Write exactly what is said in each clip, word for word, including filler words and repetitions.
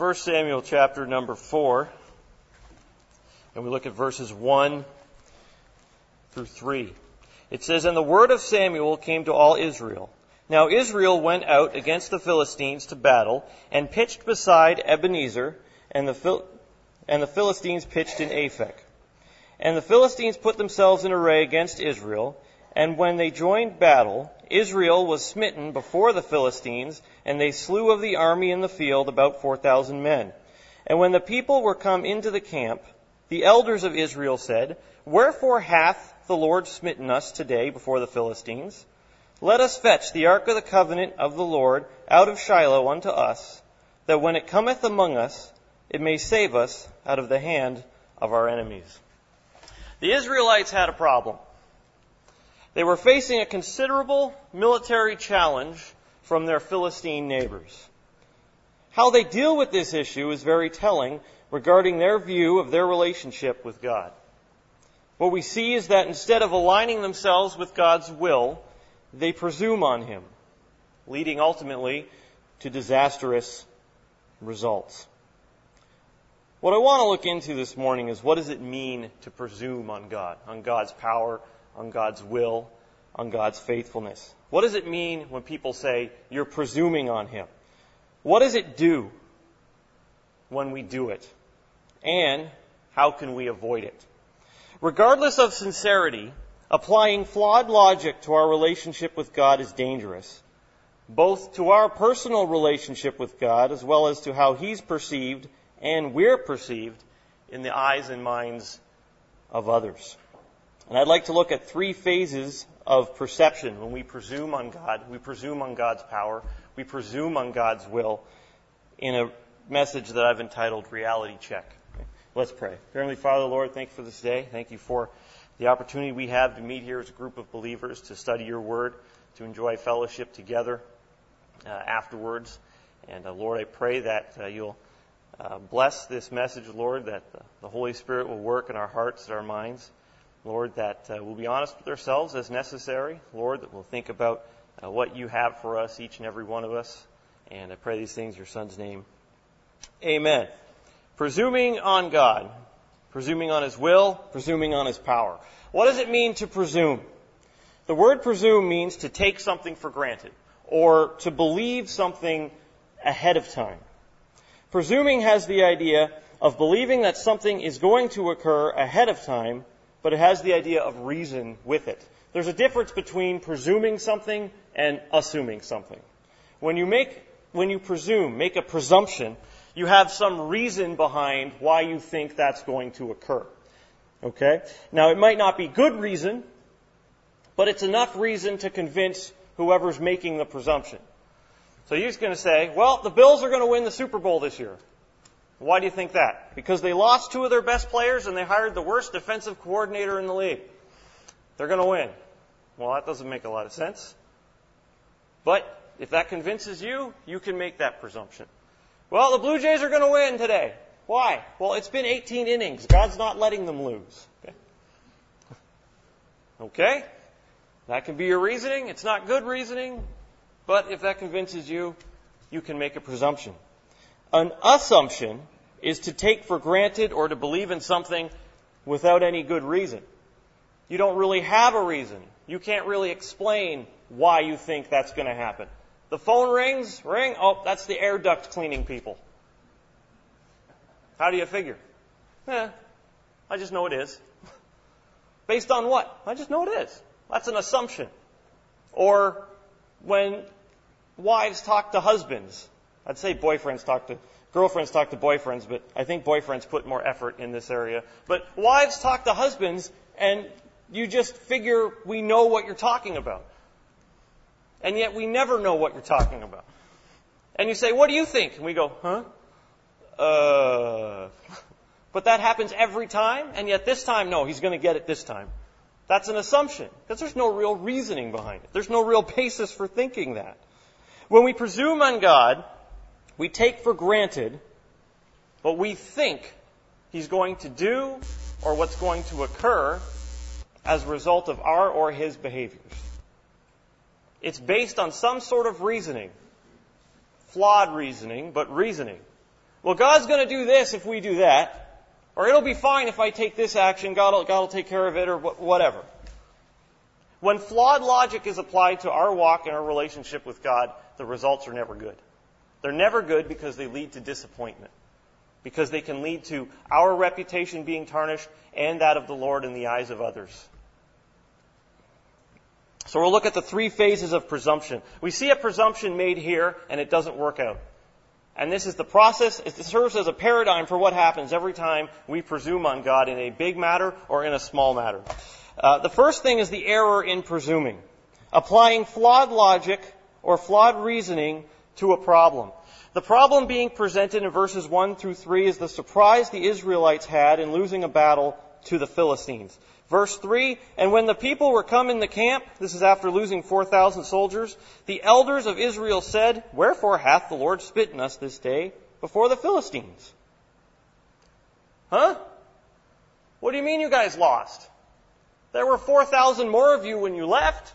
First Samuel chapter number four, and we look at verses one through three. It says, "And the word of Samuel came to all Israel. Now Israel went out against the Philistines to battle, and pitched beside Ebenezer, and the, Phil- and the Philistines pitched in Aphek. And the Philistines put themselves in array against Israel, and when they joined battle, Israel was smitten before the Philistines, and they slew of the army in the field about four thousand men. And when the people were come into the camp, the elders of Israel said, Wherefore hath the Lord smitten us today before the Philistines? Let us fetch the ark of the covenant of the Lord out of Shiloh unto us, that when it cometh among us, it may save us out of the hand of our enemies." The Israelites had a problem. They were facing a considerable military challenge from their Philistine neighbors. How they deal with this issue is very telling regarding their view of their relationship with God. What we see is that instead of aligning themselves with God's will, they presume on Him, leading ultimately to disastrous results. What I want to look into this morning is, what does it mean to presume on God, on God's power, on God's will, on God's faithfulness? What does it mean when people say, you're presuming on Him? What does it do when we do it? And how can we avoid it? Regardless of sincerity, applying flawed logic to our relationship with God is dangerous, both to our personal relationship with God as well as to how He's perceived and we're perceived in the eyes and minds of others. And I'd like to look at three phases of perception when we presume on God. We presume on God's power. We presume on God's will in a message that I've entitled Reality Check. Okay, let's pray. Heavenly Father, Lord, thank you for this day. Thank you for the opportunity we have to meet here as a group of believers, to study your word, to enjoy fellowship together uh, afterwards. And uh, Lord, I pray that uh, you'll uh, bless this message, Lord, that the, the Holy Spirit will work in our hearts and our minds. Lord, that uh, we'll be honest with ourselves as necessary. Lord, that we'll think about uh, what you have for us, each and every one of us. And I pray these things in your Son's name. Amen. Presuming on God. Presuming on His will. Presuming on His power. What does it mean to presume? The word presume means to take something for granted, or to believe something ahead of time. Presuming has the idea of believing that something is going to occur ahead of time, but it has the idea of reason with it. There's a difference between presuming something and assuming something. When you make, when you presume, make a presumption, you have some reason behind why you think that's going to occur. Okay? Now, it might not be good reason, but it's enough reason to convince whoever's making the presumption. So you're just going to say, well, the Bills are going to win the Super Bowl this year. Why do you think that? Because they lost two of their best players and they hired the worst defensive coordinator in the league. They're going to win. Well, that doesn't make a lot of sense. But if that convinces you, you can make that presumption. Well, the Blue Jays are going to win today. Why? Well, it's been eighteen innings. God's not letting them lose. Okay? Okay? That can be your reasoning. It's not good reasoning. But if that convinces you, you can make a presumption. An assumption is to take for granted or to believe in something without any good reason. You don't really have a reason. You can't really explain why you think that's going to happen. The phone rings, ring, oh, that's the air duct cleaning people. How do you figure? Eh, I just know it is. Based on what? I just know it is. That's an assumption. Or when wives talk to husbands, I'd say boyfriends talk to, girlfriends talk to boyfriends, but I think boyfriends put more effort in this area. But wives talk to husbands, and you just figure we know what you're talking about. And yet we never know what you're talking about. And you say, what do you think? And we go, huh? Uh. But that happens every time, and yet this time, no, he's going to get it this time. That's an assumption, because there's no real reasoning behind it. There's no real basis for thinking that. When we presume on God, we take for granted what we think He's going to do or what's going to occur as a result of our or His behaviors. It's based on some sort of reasoning. Flawed reasoning, but reasoning. Well, God's going to do this if we do that. Or it'll be fine if I take this action. God will, God will take care of it or whatever. When flawed logic is applied to our walk and our relationship with God, the results are never good. They're never good because they lead to disappointment. Because they can lead to our reputation being tarnished and that of the Lord in the eyes of others. So we'll look at the three phases of presumption. We see a presumption made here and it doesn't work out. And this is the process, it serves as a paradigm for what happens every time we presume on God in a big matter or in a small matter. Uh, the first thing is the error in presuming. Applying flawed logic or flawed reasoning to a problem. The problem being presented in verses one through three is the surprise the Israelites had in losing a battle to the Philistines. Verse three, and when the people were come in the camp, this is after losing four thousand soldiers, the elders of Israel said, wherefore hath the Lord smitten us this day before the Philistines? Huh? What do you mean you guys lost? There were four thousand more of you when you left.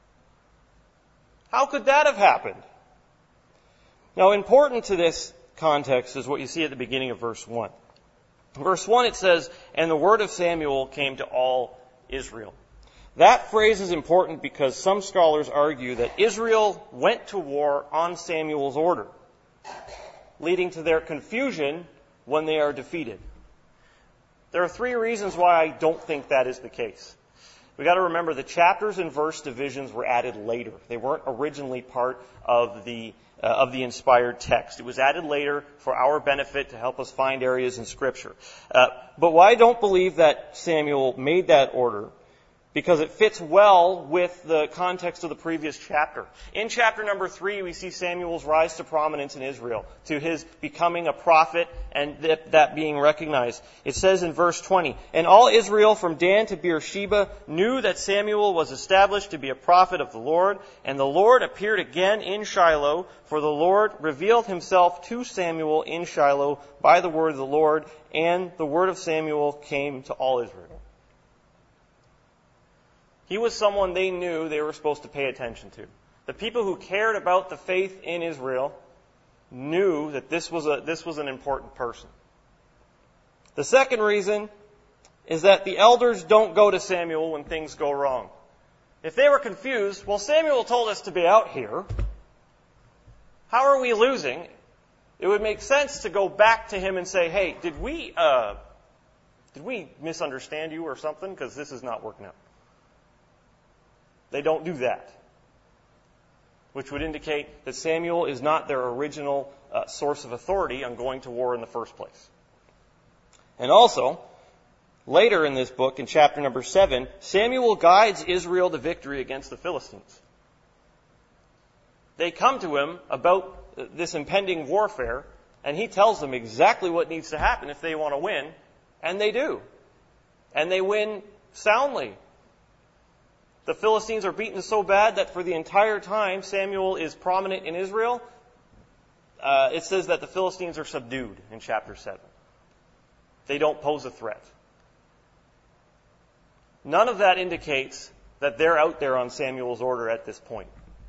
How could that have happened? Now, important to this context is what you see at the beginning of verse one. In verse one it says, and the word of Samuel came to all Israel. That phrase is important because some scholars argue that Israel went to war on Samuel's order, leading to their confusion when they are defeated. There are three reasons why I don't think that is the case. We've got to remember the chapters and verse divisions were added later. They weren't originally part of the uh, of the inspired text. It was added later for our benefit to help us find areas in Scripture. Uh, but why I don't believe that Samuel made that order? Because it fits well with the context of the previous chapter. In chapter number three, we see Samuel's rise to prominence in Israel, to his becoming a prophet and that, that being recognized. It says in verse twenty, and all Israel from Dan to Beersheba knew that Samuel was established to be a prophet of the Lord, and the Lord appeared again in Shiloh, for the Lord revealed himself to Samuel in Shiloh by the word of the Lord, and the word of Samuel came to all Israel. He was someone they knew they were supposed to pay attention to. The people who cared about the faith in Israel knew that this was a, this was an important person. The second reason is that the elders don't go to Samuel when things go wrong. If they were confused, well, Samuel told us to be out here. How are we losing? It would make sense to go back to him and say, hey, did we, uh, did we misunderstand you or something? Because this is not working out. They don't do that, which would indicate that Samuel is not their original uh, source of authority on going to war in the first place. And also, later in this book, in chapter number seven, Samuel guides Israel to victory against the Philistines. They come to him about this impending warfare, and he tells them exactly what needs to happen if they want to win, and they do. And they win soundly. The Philistines are beaten so bad that for the entire time Samuel is prominent in Israel, uh, it says that the Philistines are subdued in chapter seven. They don't pose a threat. None of that indicates that they're out there on Samuel's order at this point.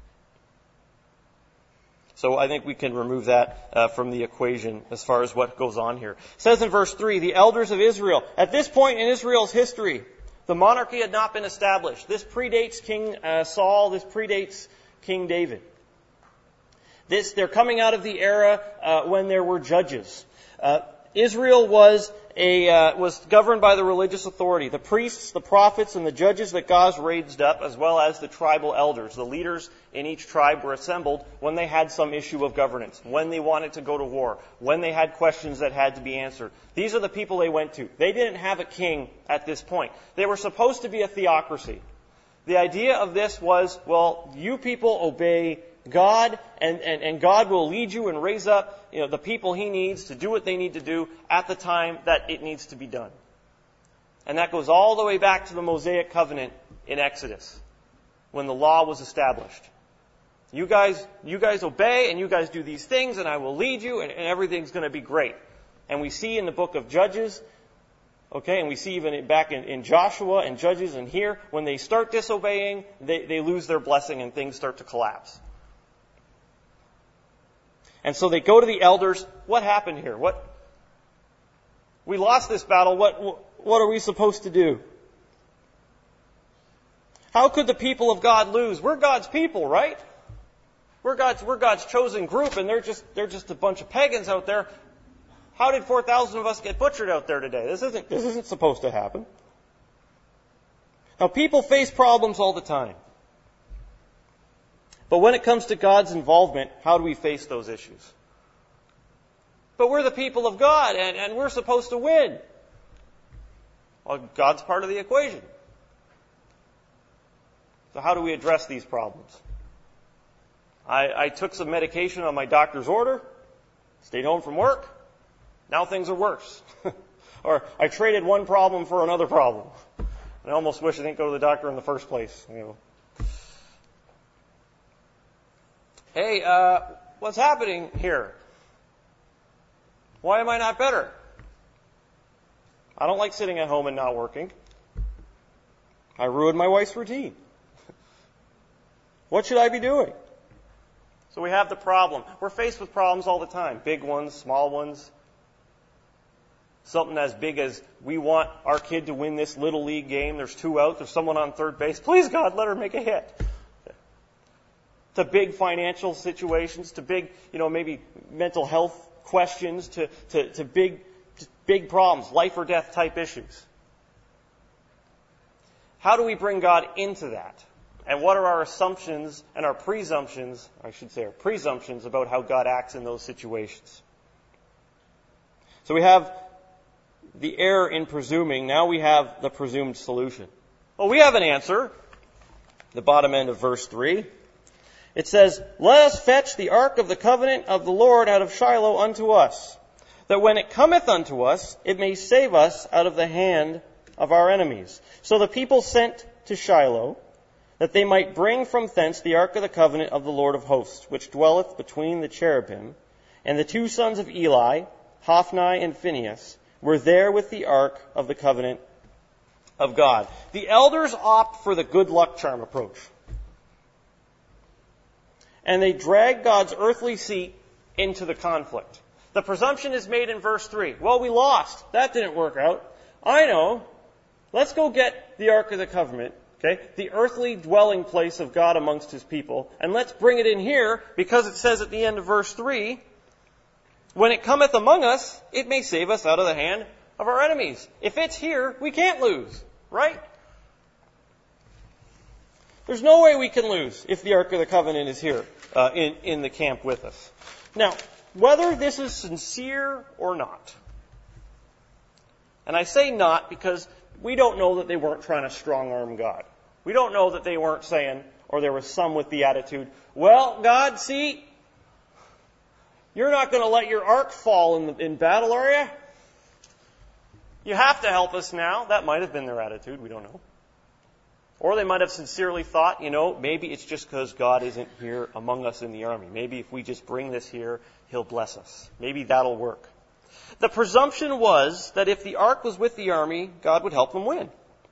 So I think we can remove that uh, from the equation as far as what goes on here. It says in verse three, the elders of Israel. At this point in Israel's history, the monarchy had not been established. This predates King uh, Saul. This predates King David. This, they're coming out of the era uh, when there were judges. Uh, Israel was a uh, was governed by the religious authority, the priests, the prophets, and the judges that God raised up, as well as the tribal elders. The leaders in each tribe were assembled when they had some issue of governance, when they wanted to go to war, when they had questions that had to be answered. These are the people they went to. They didn't have a king at this point. They were supposed to be a theocracy. The idea of this was, well, you people obey God, and, and, and God will lead you and raise up, you know, the people He needs to do what they need to do at the time that it needs to be done. And that goes all the way back to the Mosaic covenant in Exodus, when the law was established. You guys, you guys obey, and you guys do these things, and I will lead you, and, and everything's going to be great. And we see in the book of Judges, okay, and we see even back in, in Joshua and Judges and here, when they start disobeying, they, they lose their blessing and things start to collapse. And so they go to the elders. What happened here? What? We lost this battle. What, what are we supposed to do? How could the people of God lose? We're God's people, right? We're God's, we're God's chosen group, and they're just, they're just a bunch of pagans out there. How did four thousand of us get butchered out there today? This isn't, this isn't supposed to happen. Now, people face problems all the time. But when it comes to God's involvement, how do we face those issues? But we're the people of God, and, and we're supposed to win. Well, God's part of the equation. So how do we address these problems? I, I took some medication on my doctor's order, stayed home from work. Now things are worse. Or I traded one problem for another problem. I almost wish I didn't go to the doctor in the first place. You know. Hey, uh, what's happening here? Why am I not better? I don't like sitting at home and not working. I ruined my wife's routine. What should I be doing? So we have the problem. We're faced with problems all the time. Big ones, small ones. Something as big as we want our kid to win this little league game. There's two out. There's someone on third base. Please, God, let her make a hit. To big financial situations, to big, you know, maybe mental health questions, to, to, to big, to big problems, life or death type issues. How do we bring God into that? And what are our assumptions and our presumptions, I should say our presumptions about how God acts in those situations? So we have the error in presuming. Now we have the presumed solution. Well, we have an answer. The bottom end of verse three. It says, "Let us fetch the ark of the covenant of the Lord out of Shiloh unto us, that when it cometh unto us, it may save us out of the hand of our enemies." So the people sent to Shiloh, that they might bring from thence the ark of the covenant of the Lord of hosts, which dwelleth between the cherubim. And the two sons of Eli, Hophni and Phinehas, were there with the ark of the covenant of God. The elders opt for the good luck charm approach. And they drag God's earthly seat into the conflict. The presumption is made in verse three. Well, we lost. That didn't work out. I know. Let's go get the Ark of the Covenant, okay, the earthly dwelling place of God amongst His people, and let's bring it in here, because it says at the end of verse three, "When it cometh among us, it may save us out of the hand of our enemies." If it's here, we can't lose, right? There's no way we can lose if the Ark of the Covenant is here uh, in, in the camp with us. Now, whether this is sincere or not, and I say not because we don't know that they weren't trying to strong-arm God. We don't know that they weren't saying, or there was some with the attitude, well, God, see, you're not going to let your ark fall in, the, in battle, are you? You have to help us now. That might have been their attitude. We don't know. Or they might have sincerely thought, you know, maybe it's just because God isn't here among us in the army. Maybe if we just bring this here, He'll bless us. Maybe that'll work. The presumption was that if the ark was with the army, God would help them win.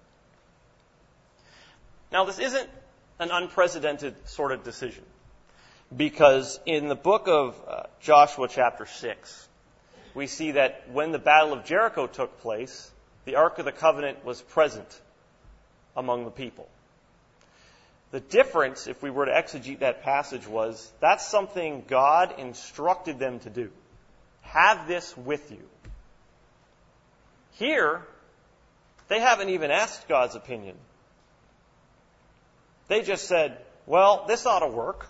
Now, this isn't an unprecedented sort of decision, because in the book of uh, Joshua chapter six, we see that when the Battle of Jericho took place, the Ark of the Covenant was present among the people. The difference, if we were to exegete that passage, was that's something God instructed them to do. Have this with you. Here, they haven't even asked God's opinion. They just said, well, this ought to work.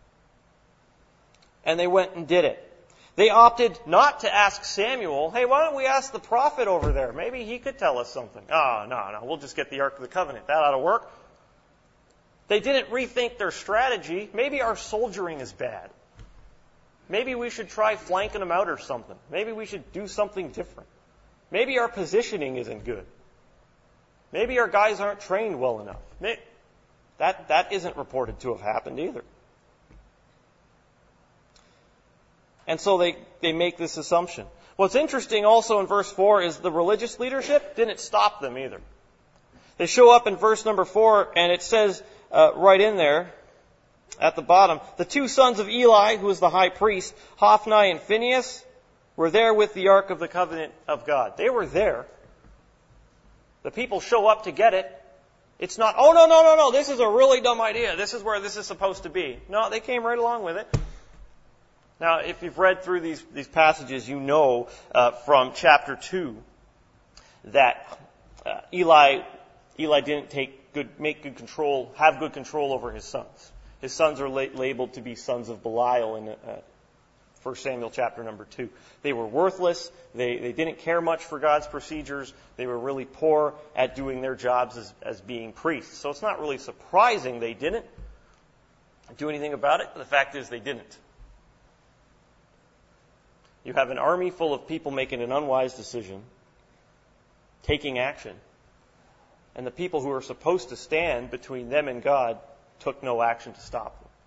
And they went and did it. They opted not to ask Samuel, hey, why don't we ask the prophet over there? Maybe he could tell us something. Oh, no, no, we'll just get the Ark of the Covenant. That ought to work. They didn't rethink their strategy. Maybe our soldiering is bad. Maybe we should try flanking them out or something. Maybe we should do something different. Maybe our positioning isn't good. Maybe our guys aren't trained well enough. Maybe, that, that isn't reported to have happened either. And so they, they make this assumption. What's interesting also in verse four is the religious leadership didn't stop them either. They show up in verse number four, and it says uh, right in there, at the bottom, the two sons of Eli, who was the high priest, Hophni and Phinehas, were there with the Ark of the Covenant of God. They were there. The people show up to get it. It's not, oh, no, no, no, no, this is a really dumb idea. This is where this is supposed to be. No, they came right along with it. Now, if you've read through these, these passages, you know uh, from chapter two that uh, Eli Eli didn't take good, make good control, have good control over his sons. His sons are la- labeled to be sons of Belial in uh, First Samuel chapter number two. They were worthless. They, they didn't care much for God's procedures. They were really poor at doing their jobs as, as being priests. So it's not really surprising they didn't do anything about it. But the fact is they didn't. You have an army full of people making an unwise decision, taking action. And the people who are supposed to stand between them and God took no action to stop them.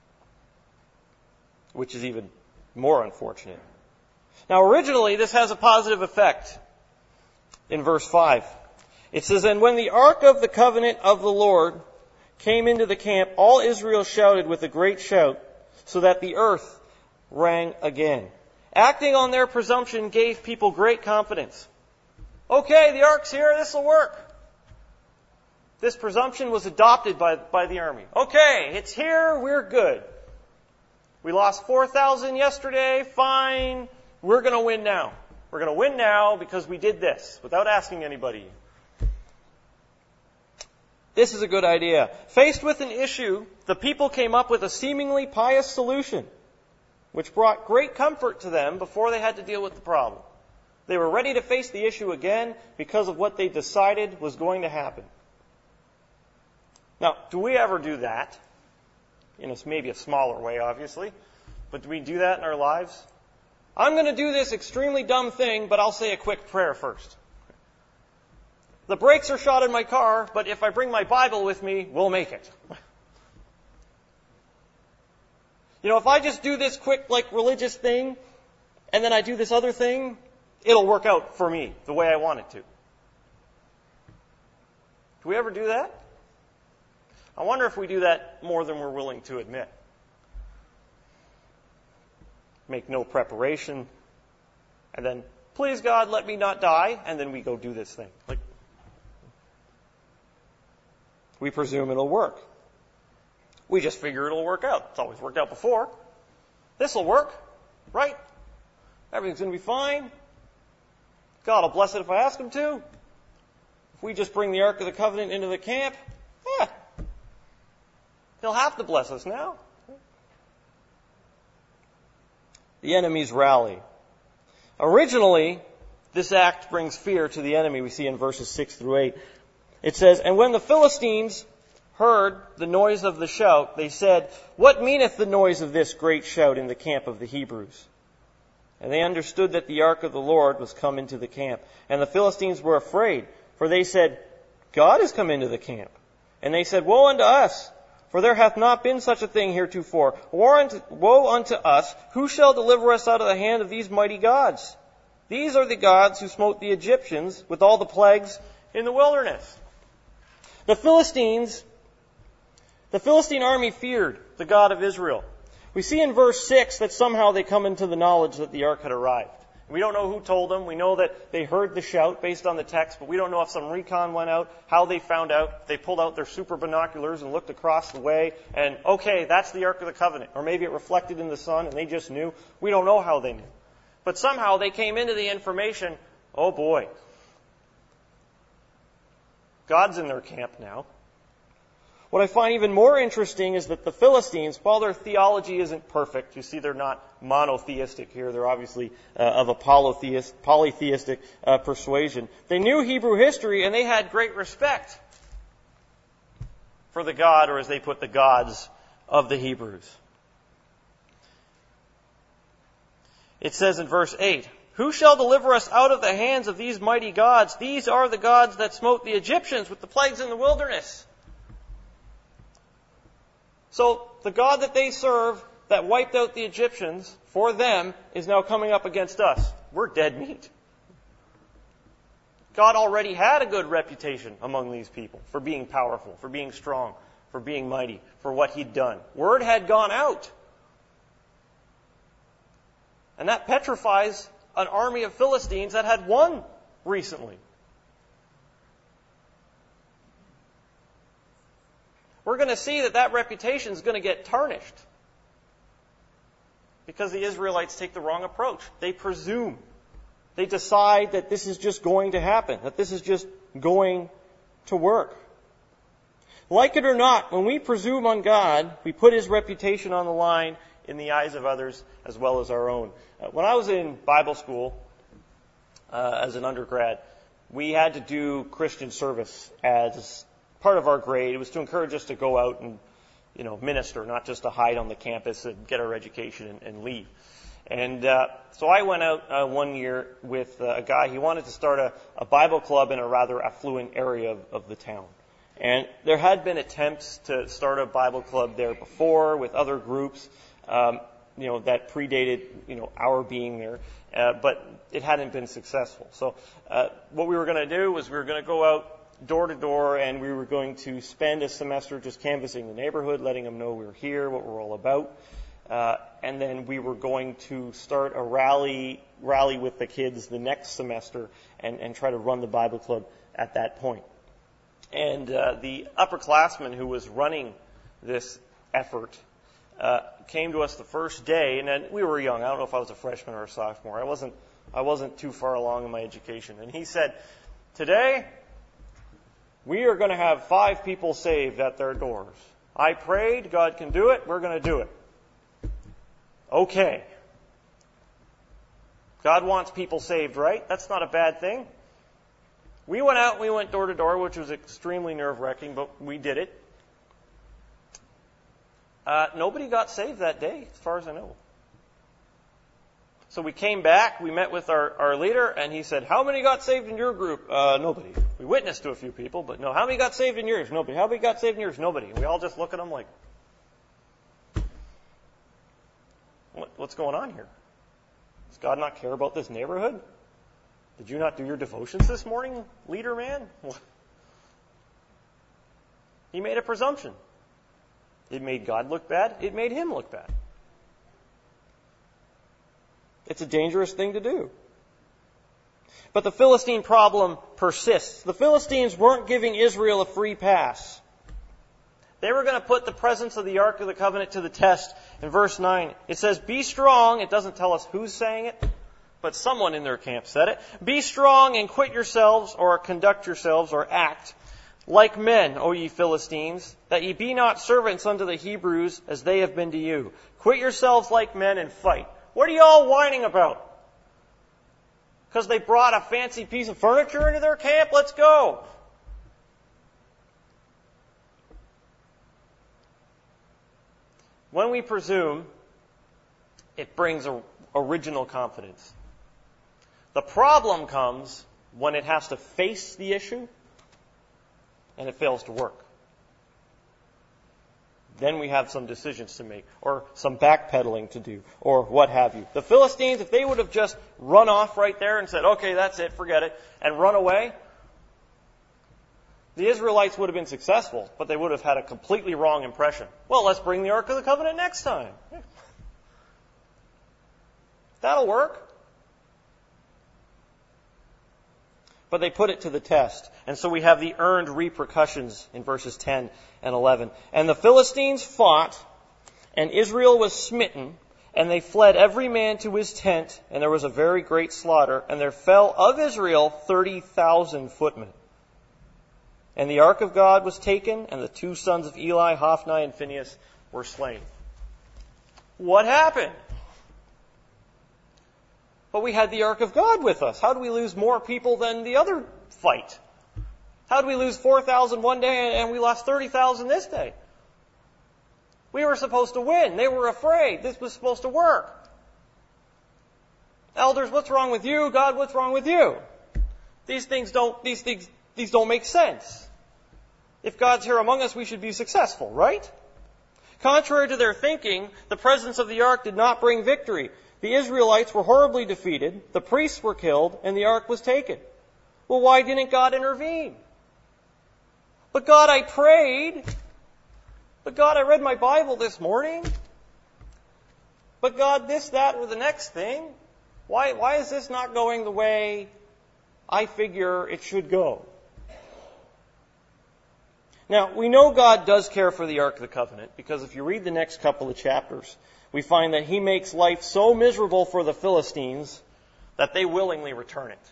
Which is even more unfortunate. Now, originally, this has a positive effect in verse five. It says, "And when the ark of the covenant of the Lord came into the camp, all Israel shouted with a great shout, so that the earth rang again." Acting on their presumption gave people great confidence. Okay, the ark's here, this will work. This presumption was adopted by, by the army. Okay, it's here, we're good. We lost four thousand yesterday, fine. We're going to win now. We're going to win now because we did this without asking anybody. This is a good idea. Faced with an issue, the people came up with a seemingly pious solution, which brought great comfort to them before they had to deal with the problem. They were ready to face the issue again because of what they decided was going to happen. Now, do we ever do that? In a, maybe a smaller way, obviously. But do we do that in our lives? I'm going to do this extremely dumb thing, but I'll say a quick prayer first. The brakes are shot in my car, but if I bring my Bible with me, we'll make it. You know, if I just do this quick, like, religious thing, and then I do this other thing, it'll work out for me the way I want it to. Do we ever do that? I wonder if we do that more than we're willing to admit. Make no preparation, and then, please God, let me not die, and then we go do this thing. Like, we presume it'll work. We just figure it'll work out. It's always worked out before. This'll work, right? Everything's going to be fine. God will bless it if I ask Him to. If we just bring the Ark of the Covenant into the camp, yeah, He'll have to bless us now. The enemies rally. Originally, this act brings fear to the enemy. We see in verses six through eight. It says, "And when the Philistines heard the noise of the shout, they said, 'What meaneth the noise of this great shout in the camp of the Hebrews?' And they understood that the ark of the Lord was come into the camp. And the Philistines were afraid, for they said, 'God is come into the camp.' And they said, 'Woe unto us! For there hath not been such a thing heretofore. Woe unto, woe unto us! Who shall deliver us out of the hand of these mighty gods? These are the gods who smote the Egyptians with all the plagues in the wilderness.'" The Philistines, the Philistine army feared the God of Israel. We see in verse six that somehow they come into the knowledge that the ark had arrived. We don't know who told them. We know that they heard the shout based on the text, but we don't know if some recon went out, how they found out. They pulled out their super binoculars and looked across the way, and okay, that's the Ark of the Covenant. Or maybe it reflected in the sun and they just knew. We don't know how they knew. But somehow they came into the information, oh boy, God's in their camp now. What I find even more interesting is that the Philistines, while their theology isn't perfect, you see they're not monotheistic here, they're obviously uh, of a polytheist, polytheistic uh, persuasion. They knew Hebrew history and they had great respect for the God, or as they put, the gods of the Hebrews. It says in verse eight, "Who shall deliver us out of the hands of these mighty gods? These are the gods that smote the Egyptians with the plagues in the wilderness." So the God that they serve, that wiped out the Egyptians, for them, is now coming up against us. We're dead meat. God already had a good reputation among these people for being powerful, for being strong, for being mighty, for what he'd done. Word had gone out. And that petrifies an army of Philistines that had won recently. We're going to see that that reputation is going to get tarnished because the Israelites take the wrong approach. They presume. They decide that this is just going to happen, that this is just going to work. Like it or not, when we presume on God, we put His reputation on the line in the eyes of others as well as our own. Uh, when I was in Bible school uh, as an undergrad, we had to do Christian service as part of our grade. It was to encourage us to go out and, you know, minister, not just to hide on the campus and get our education and, and leave. And uh, so I went out uh, one year with uh, a guy. He wanted to start a, a Bible club in a rather affluent area of, of the town. And there had been attempts to start a Bible club there before with other groups, um, you know, that predated, you know, our being there, uh, but it hadn't been successful. So uh, what we were going to do was we were going to go out door to door, and we were going to spend a semester just canvassing the neighborhood, letting them know we were here, what we're all about. Uh, and then we were going to start a rally rally with the kids the next semester and, and try to run the Bible club at that point. And uh, the upperclassman who was running this effort uh, came to us the first day, and then we were young. I don't know if I was a freshman or a sophomore. I wasn't I wasn't too far along in my education. And he said, "Today, we are going to have five people saved at their doors. I prayed, God can do it, we're going to do it." Okay. God wants people saved, right? That's not a bad thing. We went out and we went door to door, which was extremely nerve-wracking, but we did it. Uh, nobody got saved that day, as far as I know. So we came back, we met with our, our leader, and he said, "How many got saved in your group?" Uh, nobody. We witnessed to a few people, but no. "How many got saved in yours?" Nobody. "How many got saved in yours?" Nobody. And we all just look at him like, what, what's going on here? Does God not care about this neighborhood? Did you not do your devotions this morning, leader man? He made a presumption. It made God look bad. It made him look bad. It's a dangerous thing to do. But the Philistine problem persists. The Philistines weren't giving Israel a free pass. They were going to put the presence of the Ark of the Covenant to the test. In verse nine, it says, "Be strong." It doesn't tell us who's saying it, but someone in their camp said it. "Be strong and quit yourselves, or conduct yourselves, or act like men, O ye Philistines, that ye be not servants unto the Hebrews as they have been to you. Quit yourselves like men and fight." What are you all whining about? Because they brought a fancy piece of furniture into their camp? Let's go. When we presume, it brings a, original confidence. The problem comes when it has to face the issue and it fails to work. Then we have some decisions to make, or some backpedaling to do, or what have you. The Philistines, if they would have just run off right there and said, "Okay, that's it, forget it," and run away, the Israelites would have been successful, but they would have had a completely wrong impression. Well, let's bring the Ark of the Covenant next time. That'll work. But they put it to the test. And so we have the earned repercussions in verses ten and eleven. "And the Philistines fought, and Israel was smitten, and they fled every man to his tent, and there was a very great slaughter, and there fell of Israel thirty thousand footmen. And the ark of God was taken, and the two sons of Eli, Hophni and Phinehas, were slain." What happened? But we had the Ark of God with us. How do we lose more people than the other fight? How did we lose four thousand one day and we lost thirty thousand this day? We were supposed to win. They were afraid. This was supposed to work. Elders, what's wrong with you? God, what's wrong with you? These things don't, these things, these don't make sense. If God's here among us, we should be successful, right? Contrary to their thinking, the presence of the ark did not bring victory. The Israelites were horribly defeated, the priests were killed, and the ark was taken. Well, why didn't God intervene? "But God, I prayed. But God, I read my Bible this morning. But God, this, that, or the next thing. Why, why is this not going the way I figure it should go? Now, we know God does care for the Ark of the Covenant, because if you read the next couple of chapters, we find that He makes life so miserable for the Philistines that they willingly return it.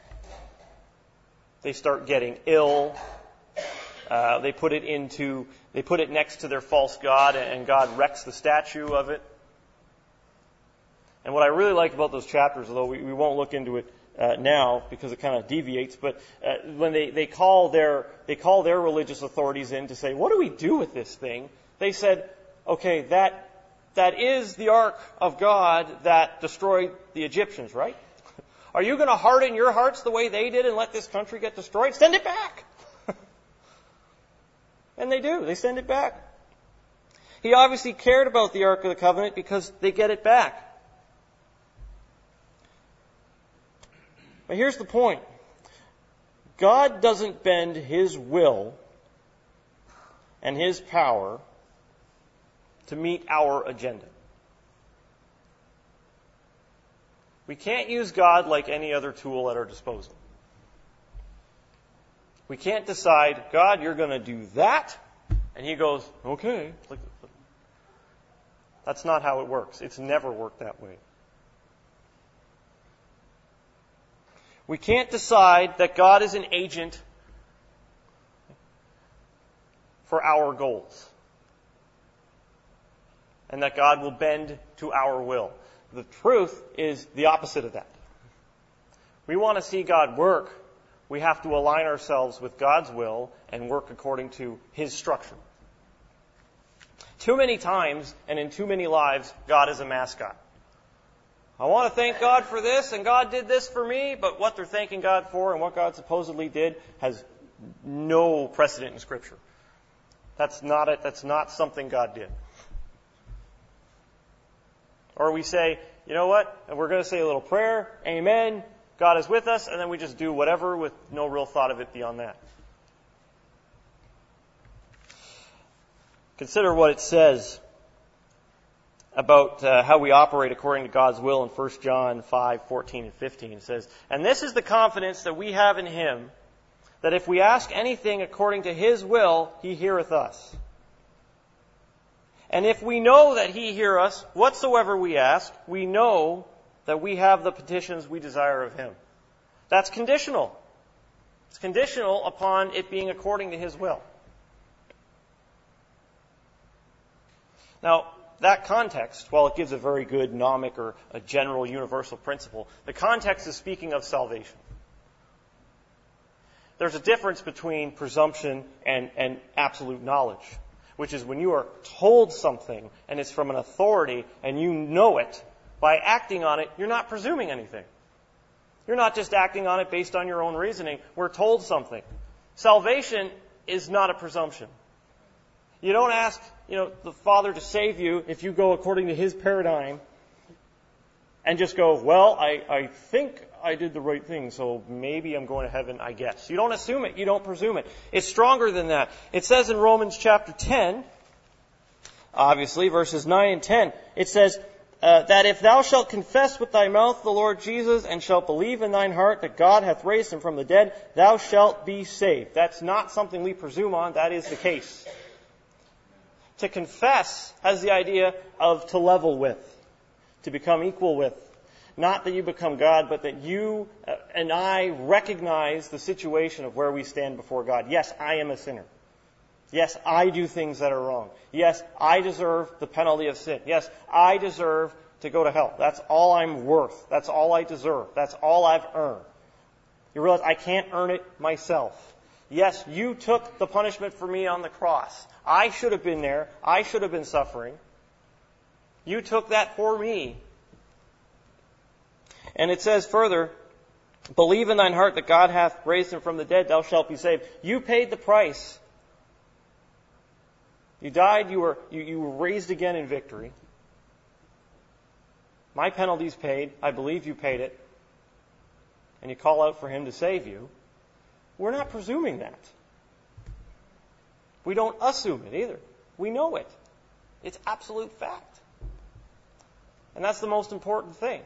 They start getting ill. Uh, they put it into, they put it next to their false god, and God wrecks the statue of it. And what I really like about those chapters, although we, we won't look into it uh, now because it kind of deviates, but uh, when they, they call their they call their religious authorities in to say, what do we do with this thing? They said, okay, that that is the ark of God that destroyed the Egyptians, right? Are you going to harden your hearts the way they did and let this country get destroyed? Send it back. And they do. They send it back. He obviously cared about the Ark of the Covenant because they get it back. But here's the point. God doesn't bend His will and His power to meet our agenda. We can't use God like any other tool at our disposal. We can't decide, God, you're going to do that, and He goes, okay. That's not how it works. It's never worked that way. We can't decide that God is an agent for our goals, and that God will bend to our will. The truth is the opposite of that. We want to see God work. We have to align ourselves with God's will and work according to His structure. Too many times and in too many lives, God is a mascot. I want to thank God for this, and God did this for me, but what they're thanking God for and what God supposedly did has no precedent in Scripture. That's not it. That's not something God did. Or we say, you know what? And we're going to say a little prayer, amen, God is with us, and then we just do whatever with no real thought of it beyond that. Consider what it says about uh, how we operate according to God's will in First John five, fourteen and fifteen. It says, and this is the confidence that we have in Him, that if we ask anything according to His will, He heareth us. And if we know that He hear us, whatsoever we ask, we know that we have the petitions we desire of Him. That's conditional. It's conditional upon it being according to His will. Now, that context, while it gives a very good gnomic or a general universal principle, the context is speaking of salvation. There's a difference between presumption and, and absolute knowledge, which is when you are told something and it's from an authority and you know it, by acting on it, you're not presuming anything. You're not just acting on it based on your own reasoning. We're told something. Salvation is not a presumption. You don't ask, you know, the Father to save you if you go according to His paradigm and just go, well, I, I think I did the right thing, so maybe I'm going to heaven, I guess. You don't assume it. You don't presume it. It's stronger than that. It says in Romans chapter ten, obviously, verses nine and ten, it says, Uh, that if thou shalt confess with thy mouth the Lord Jesus, and shalt believe in thine heart that God hath raised Him from the dead, thou shalt be saved. That's not something we presume on. That is the case. To confess has the idea of to level with, to become equal with. Not that you become God, but that you uh, and I recognize the situation of where we stand before God. Yes, I am a sinner. Yes, I do things that are wrong. Yes, I deserve the penalty of sin. Yes, I deserve to go to hell. That's all I'm worth. That's all I deserve. That's all I've earned. You realize I can't earn it myself. Yes, you took the punishment for me on the cross. I should have been there. I should have been suffering. You took that for me. And it says further, believe in thine heart that God hath raised Him from the dead, thou shalt be saved. You paid the price. You died, you were, you, you were raised again in victory. My penalty's paid. I believe you paid it. And you call out for Him to save you. We're not presuming that. We don't assume it either. We know it. It's absolute fact. And that's the most important thing.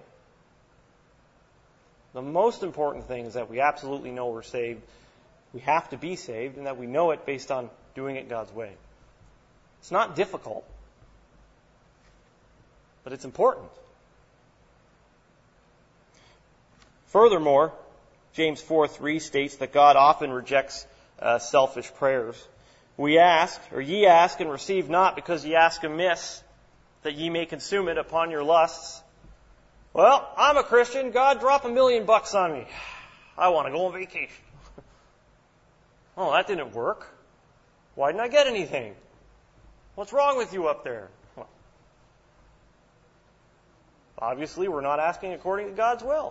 The most important thing is that we absolutely know we're saved. We have to be saved, and that we know it based on doing it God's way. It's not difficult, but it's important. Furthermore, James four three states that God often rejects uh, selfish prayers. We ask, or ye ask and receive not, because ye ask amiss, that ye may consume it upon your lusts. Well, I'm a Christian. God, drop a million bucks on me. I want to go on vacation. Oh, that didn't work. Why didn't I get anything? What's wrong with you up there? Well, obviously, we're not asking according to God's will.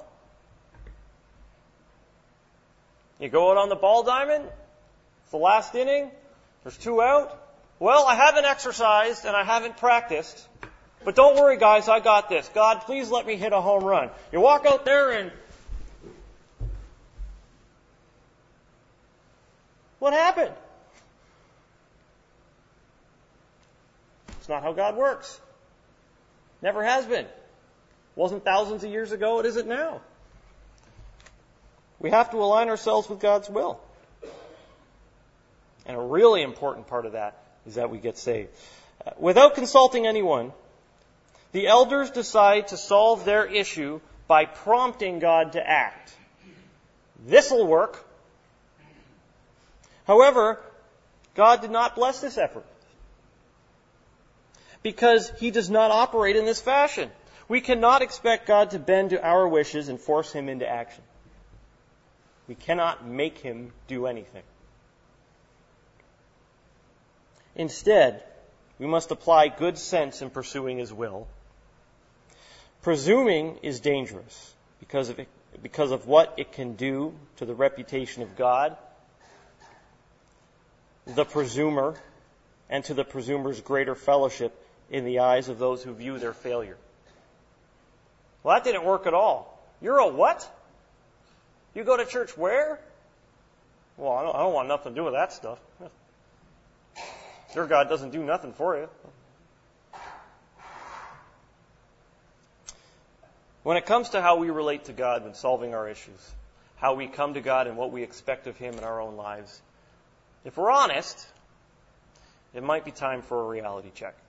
You go out on the ball diamond. It's the last inning. There's two out. Well, I haven't exercised and I haven't practiced. But don't worry, guys, I got this. God, please let me hit a home run. You walk out there and... what happened? It's not how God works. Never has been. Wasn't thousands of years ago, it isn't now. We have to align ourselves with God's will. And a really important part of that is that we get saved. Uh, without consulting anyone, the elders decide to solve their issue by prompting God to act. This'll work. However, God did not bless this effort, because He does not operate in this fashion. We cannot expect God to bend to our wishes and force Him into action. We cannot make Him do anything. Instead, we must apply good sense in pursuing His will. Presuming is dangerous because of it, because of what it can do to the reputation of God, the presumer, and to the presumer's greater fellowship in the eyes of those who view their failure. Well, that didn't work at all. You're a what? You go to church where? Well, I don't, I don't want nothing to do with that stuff. Your God doesn't do nothing for you. When it comes to how we relate to God when solving our issues, how we come to God and what we expect of Him in our own lives, if we're honest, it might be time for a reality check.